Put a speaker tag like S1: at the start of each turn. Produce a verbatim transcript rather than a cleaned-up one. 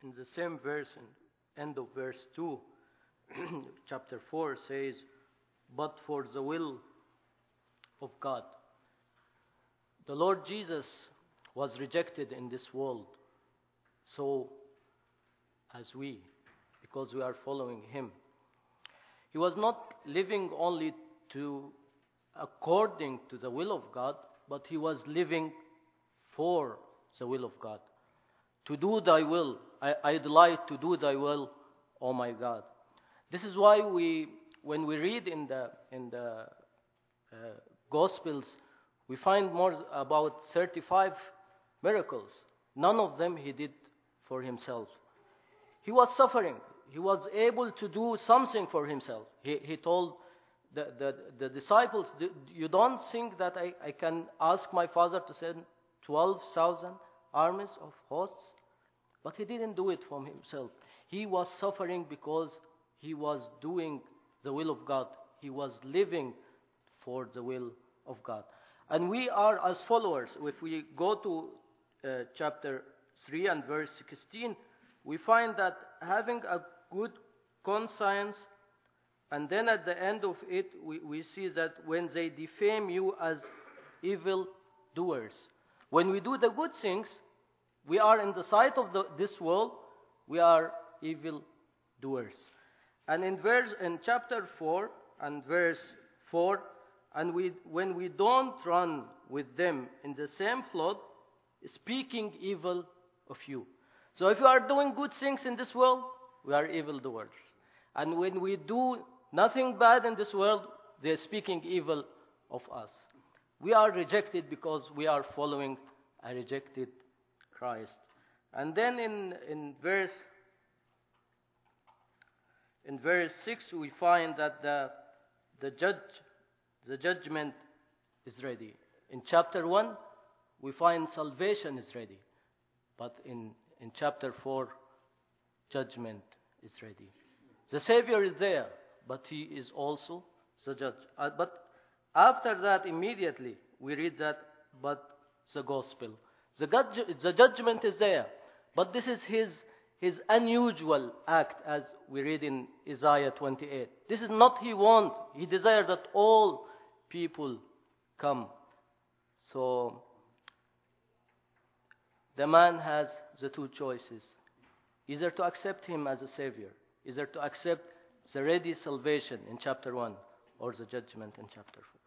S1: in the same verse, in end of verse two, chapter four says, but for the will of God. The Lord Jesus was rejected in this world, so as we, because we are following him. He was not living only to according to the will of God, but he was living for the will of God. To do thy will, I, I delight to do thy will, O my God. This is why we, when we read in the in the uh, Gospels, we find more about thirty-five miracles. None of them he did for himself. He was suffering. He was able to do something for himself. He, he told the, the, the disciples, you don't think that I, I can ask my Father to send twelve thousand armies of hosts? But he didn't do it for himself. He was suffering because he was doing the will of God. He was living for the will of God. And we are, as followers, if we go to uh, chapter three and verse sixteen, we find that having a good conscience, and then at the end of it, we, we see that when they defame you as evil doers, when we do the good things, we are in the sight of the, this world, we are evil doers. And in verse in chapter four and verse four, and we when we don't run with them in the same flood, speaking evil of you. So if you are doing good things in this world, we are evildoers. And when we do nothing bad in this world, they are speaking evil of us. We are rejected because we are following a rejected Christ. And then in, in verse in verse six we find that the the judge the judgment is ready. In chapter one we find salvation is ready. But in, in chapter four, judgment is ready. The Savior is there, but he is also the judge. Uh, but after that, immediately, we read that, but the gospel. The, God, the judgment is there, but this is his, his unusual act, as we read in Isaiah twenty-eight. This is not he wants. He desires that all people come. So, the man has the two choices. Either to accept him as a savior, either to accept the ready salvation in chapter one, or the judgment in chapter four.